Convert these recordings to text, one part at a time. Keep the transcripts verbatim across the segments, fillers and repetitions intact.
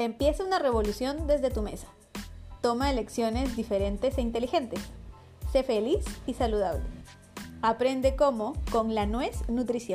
Empieza una revolución desde tu mesa. Toma elecciones diferentes e inteligentes. Sé feliz y saludable. Aprende cómo con la Nuez Nutrición.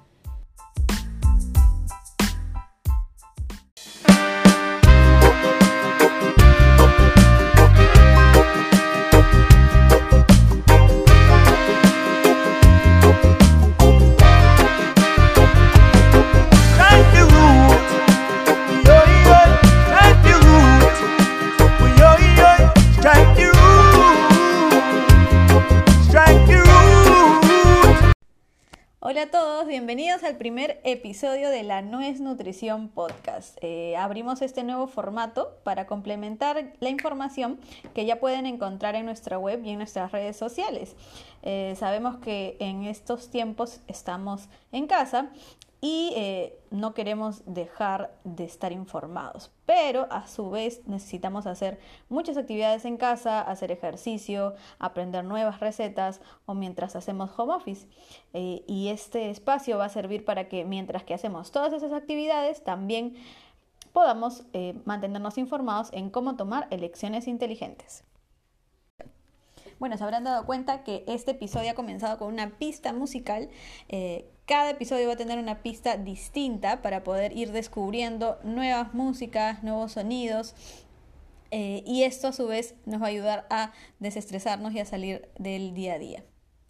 Hola a todos, bienvenidos al primer episodio de la Nuez Nutrición Podcast. Eh, abrimos este nuevo formato para complementar la información que ya pueden encontrar en nuestra web y en nuestras redes sociales. Eh, sabemos que en estos tiempos estamos en casa y eh, no queremos dejar de estar informados, pero a su vez necesitamos hacer muchas actividades en casa, hacer ejercicio, aprender nuevas recetas o mientras hacemos home office. Eh, y este espacio va a servir para que mientras que hacemos todas esas actividades también podamos eh, mantenernos informados en cómo tomar elecciones inteligentes. Bueno, se habrán dado cuenta que este episodio ha comenzado con una pista musical. Eh, cada episodio va a tener una pista distinta para poder ir descubriendo nuevas músicas, nuevos sonidos. Eh, y esto a su vez nos va a ayudar a desestresarnos y a salir del día a día.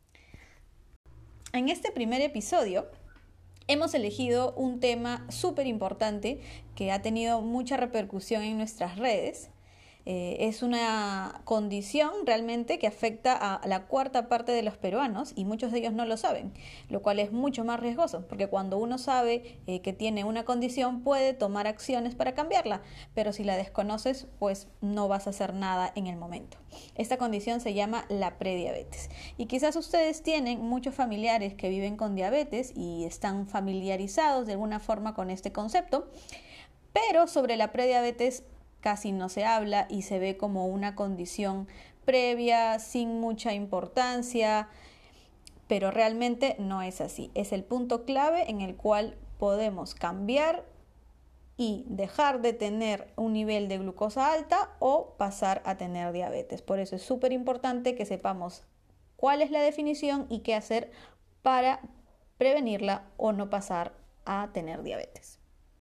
En este primer episodio hemos elegido un tema súper importante que ha tenido mucha repercusión en nuestras redes. Eh, es una condición realmente que afecta a la cuarta parte de los peruanos y muchos de ellos no lo saben, lo cual es mucho más riesgoso porque cuando uno sabe eh, que tiene una condición puede tomar acciones para cambiarla, pero si la desconoces pues no vas a hacer nada en el momento. Esta condición se llama la prediabetes y quizás ustedes tienen muchos familiares que viven con diabetes y están familiarizados de alguna forma con este concepto, pero sobre la prediabetes casi no se habla y se ve como una condición previa, sin mucha importancia, pero realmente no es así. Es el punto clave en el cual podemos cambiar y dejar de tener un nivel de glucosa alta o pasar a tener diabetes. Por eso es súper importante que sepamos cuál es la definición y qué hacer para prevenirla o no pasar a tener diabetes.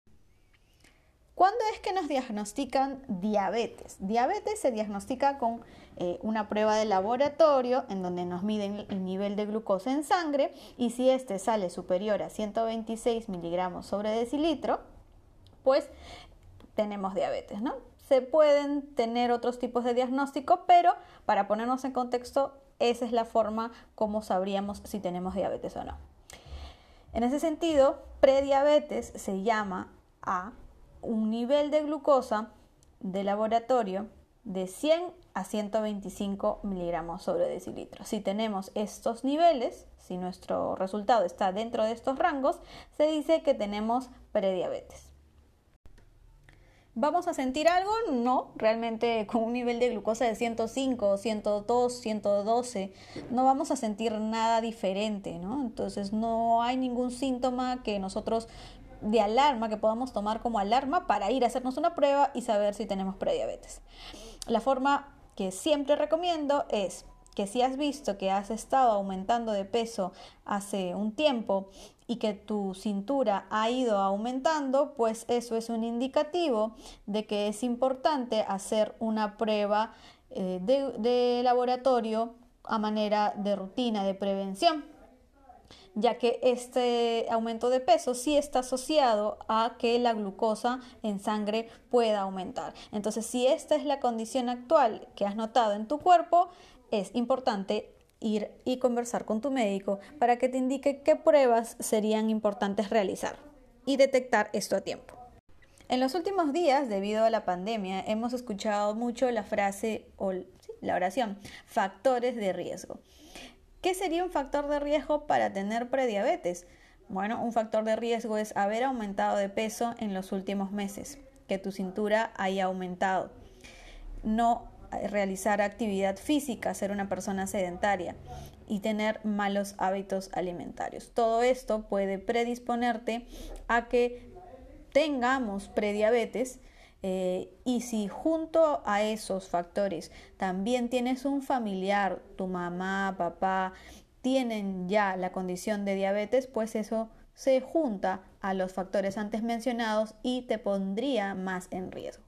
¿Cuándo es que nos diagnostican diabetes? Diabetes se diagnostica con eh, una prueba de laboratorio en donde nos miden el nivel de glucosa en sangre y si este sale superior a ciento veintiséis miligramos sobre decilitro, pues tenemos diabetes, ¿no? Se pueden tener otros tipos de diagnóstico, pero para ponernos en contexto, esa es la forma como sabríamos si tenemos diabetes o no. En ese sentido, prediabetes se llama a un nivel de glucosa de laboratorio de cien a ciento veinticinco miligramos sobre decilitro. Si tenemos estos niveles, si nuestro resultado está dentro de estos rangos, se dice que tenemos prediabetes. ¿Vamos a sentir algo? No, realmente con un nivel de glucosa de ciento cinco, ciento dos, ciento doce, no vamos a sentir nada diferente, ¿no? Entonces no hay ningún síntoma que nosotros de alarma que podamos tomar como alarma para ir a hacernos una prueba y saber si tenemos prediabetes. La forma que siempre recomiendo es que si has visto que has estado aumentando de peso hace un tiempo y que tu cintura ha ido aumentando, pues eso es un indicativo de que es importante hacer una prueba eh, de, de laboratorio a manera de rutina de prevención, ya que este aumento de peso sí está asociado a que la glucosa en sangre pueda aumentar. Entonces, si esta es la condición actual que has notado en tu cuerpo, es importante ir y conversar con tu médico para que te indique qué pruebas serían importantes realizar y detectar esto a tiempo. En los últimos días, debido a la pandemia, hemos escuchado mucho la frase o sí, la oración, factores de riesgo. ¿Qué sería un factor de riesgo para tener prediabetes? Bueno, un factor de riesgo es haber aumentado de peso en los últimos meses, que tu cintura haya aumentado, no realizar actividad física, ser una persona sedentaria y tener malos hábitos alimentarios. Todo esto puede predisponerte a que tengamos prediabetes Eh, y si junto a esos factores también tienes un familiar, tu mamá, papá, tienen ya la condición de diabetes, pues eso se junta a los factores antes mencionados y te pondría más en riesgo.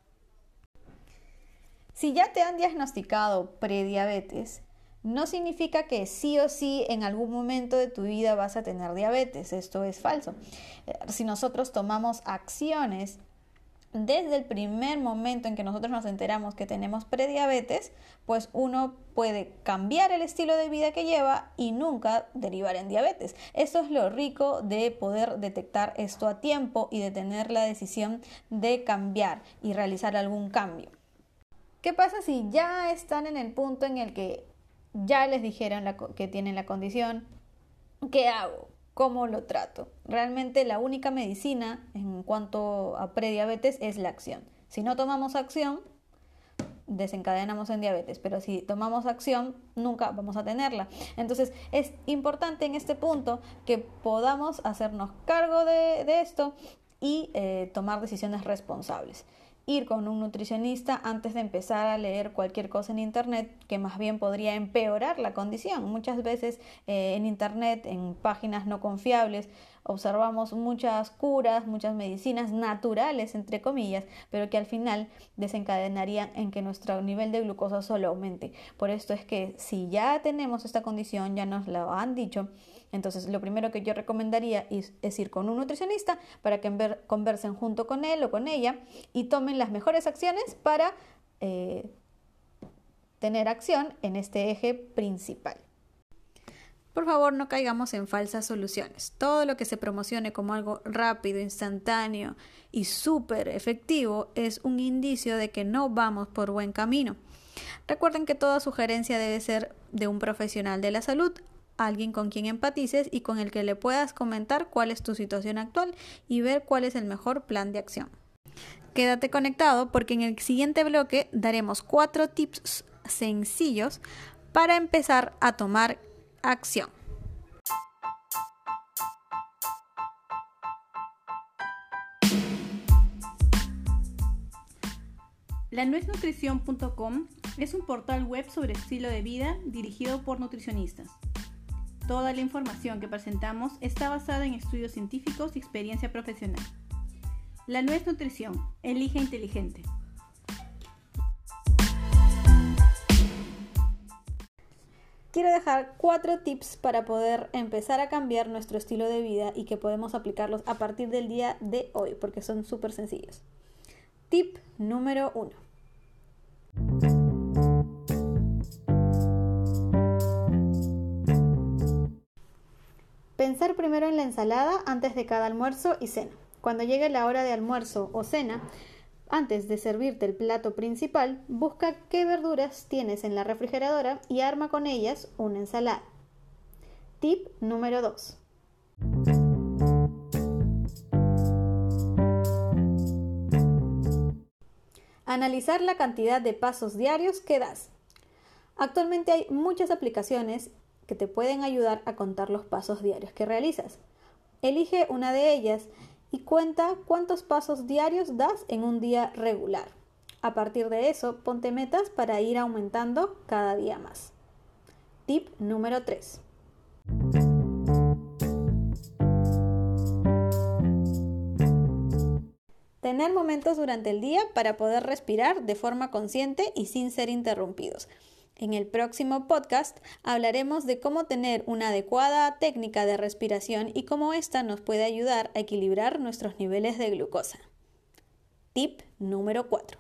Si ya te han diagnosticado prediabetes, no significa que sí o sí en algún momento de tu vida vas a tener diabetes. Esto es falso. Si nosotros tomamos acciones desde el primer momento en que nosotros nos enteramos que tenemos prediabetes, pues uno puede cambiar el estilo de vida que lleva y nunca derivar en diabetes. Eso es lo rico de poder detectar esto a tiempo y de tener la decisión de cambiar y realizar algún cambio. ¿Qué pasa si ya están en el punto en el que ya les dijeron la, que tienen la condición? ¿Qué hago? ¿Cómo lo trato? Realmente la única medicina en cuanto a prediabetes es la acción. Si no tomamos acción, desencadenamos en diabetes, pero si tomamos acción, nunca vamos a tenerla. Entonces es importante en este punto que podamos hacernos cargo de, de esto y eh, tomar decisiones responsables. Ir con un nutricionista antes de empezar a leer cualquier cosa en internet que más bien podría empeorar la condición. Muchas veces eh, en internet, en páginas no confiables, observamos muchas curas, muchas medicinas naturales, entre comillas, pero que al final desencadenarían en que nuestro nivel de glucosa solo aumente. Por esto es que si ya tenemos esta condición, ya nos lo han dicho, entonces lo primero que yo recomendaría es, es ir con un nutricionista para que ver, conversen junto con él o con ella y tomen las mejores acciones para eh, tener acción en este eje principal. Por favor, no caigamos en falsas soluciones. Todo lo que se promocione como algo rápido, instantáneo y súper efectivo es un indicio de que no vamos por buen camino. Recuerden que toda sugerencia debe ser de un profesional de la salud, alguien con quien empatices y con el que le puedas comentar cuál es tu situación actual y ver cuál es el mejor plan de acción. Quédate conectado porque en el siguiente bloque daremos cuatro tips sencillos para empezar a tomar acción. La nuez nutrición punto com es un portal web sobre estilo de vida dirigido por nutricionistas. Toda la información que presentamos está basada en estudios científicos y experiencia profesional. La Nuez Nutrición, elige inteligente. Quiero dejar cuatro tips para poder empezar a cambiar nuestro estilo de vida y que podemos aplicarlos a partir del día de hoy, porque son súper sencillos. Tip número uno. Pensar primero en la ensalada antes de cada almuerzo y cena. Cuando llegue la hora de almuerzo o cena, antes de servirte el plato principal, busca qué verduras tienes en la refrigeradora y arma con ellas una ensalada. Tip número dos. Analizar la cantidad de pasos diarios que das. Actualmente hay muchas aplicaciones que te pueden ayudar a contar los pasos diarios que realizas. Elige una de ellas y cuenta cuántos pasos diarios das en un día regular. A partir de eso, ponte metas para ir aumentando cada día más. Tip número tres. Tener momentos durante el día para poder respirar de forma consciente y sin ser interrumpidos. En el próximo podcast hablaremos de cómo tener una adecuada técnica de respiración y cómo ésta nos puede ayudar a equilibrar nuestros niveles de glucosa. Tip número cuatro.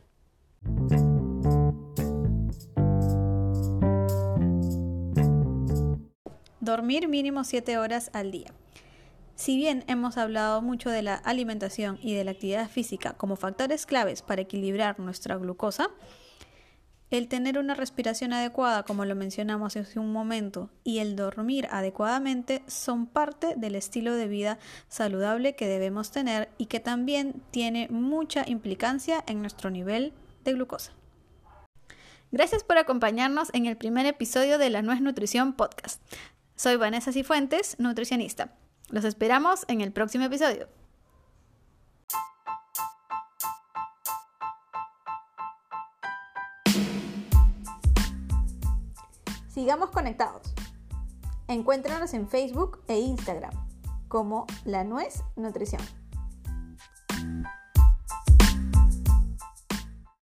Dormir mínimo siete horas al día. Si bien hemos hablado mucho de la alimentación y de la actividad física como factores claves para equilibrar nuestra glucosa, el tener una respiración adecuada, como lo mencionamos hace un momento, y el dormir adecuadamente son parte del estilo de vida saludable que debemos tener y que también tiene mucha implicancia en nuestro nivel de glucosa. Gracias por acompañarnos en el primer episodio de la Nuez Nutrición Podcast. Soy Vanessa Cifuentes, nutricionista. Los esperamos en el próximo episodio. Sigamos conectados. Encuéntranos en Facebook e Instagram como La Nuez Nutrición.